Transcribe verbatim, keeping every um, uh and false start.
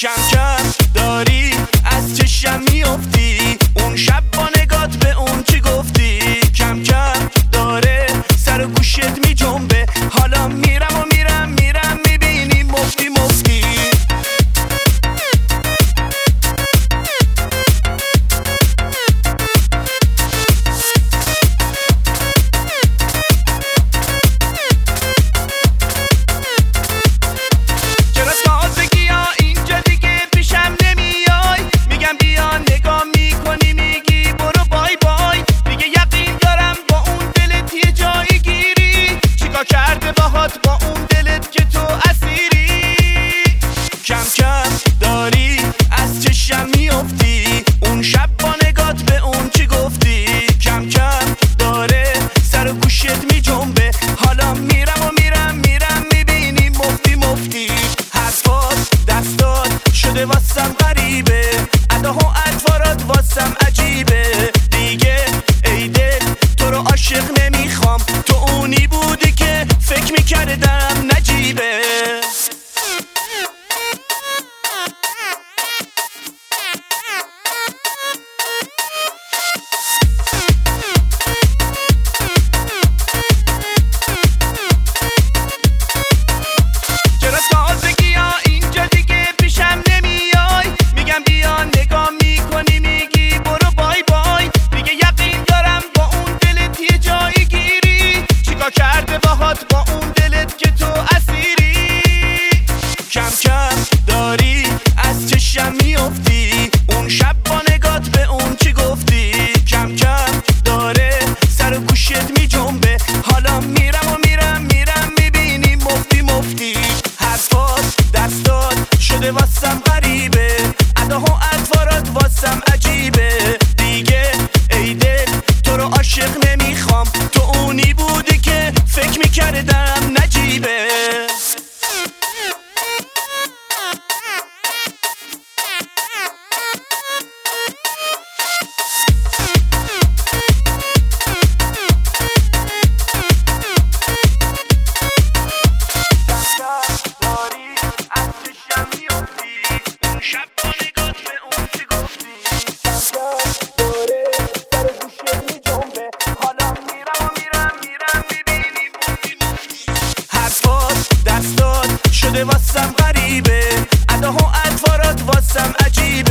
کم کم داری از چشم میافتی، اون شب با نگات به اون چی گفتی. کم کم داره سر و گوشت می جنبه، حالا میرم و میرم میرم میبینی مفتی مفتی. کرده باهات با اون دلت که تو اسیری. کم کم داری از چشم میافتی، اون شب با نگات به اون چی گفتی. کم کم داره سر و گوشت می جنبه، حالا میرم و میرم میرم میبینی مفتی مفتی. حرفات دستات شده واسم غریبه، ادا و اطوارات واسم عجیبه. دیگه ای دل تو رو عاشق نمیخوام، تو اونی بودی که فکر میکردم نجیبه. چرا تازگی ها اینجا دیگه پیشم نمیای؟ میگم بیا نگاه میکنی میگی برو بای بای. دیگه یقین دارم با اون دلت یه جایی گیری، چیکار کرده باهات با اون دلت که تو اسیری. کم کم داری از چشم میافتی، اون شب با نگات به اون چی گفتی. کم کم داره سر و گوشت می جنبه، حالا میرم و میرم میرم میبینی مفتی مفتی. حرفات دستات شده واسم غریبه، ادا و اطوارات واسم عجیبه. دیگه ای دل تو رو عاشق نمیخوام، تو اونی بودی که فکر میکردم نجیبه. شده واسم غریبه، ادا و اطوارات واسم عجیبه.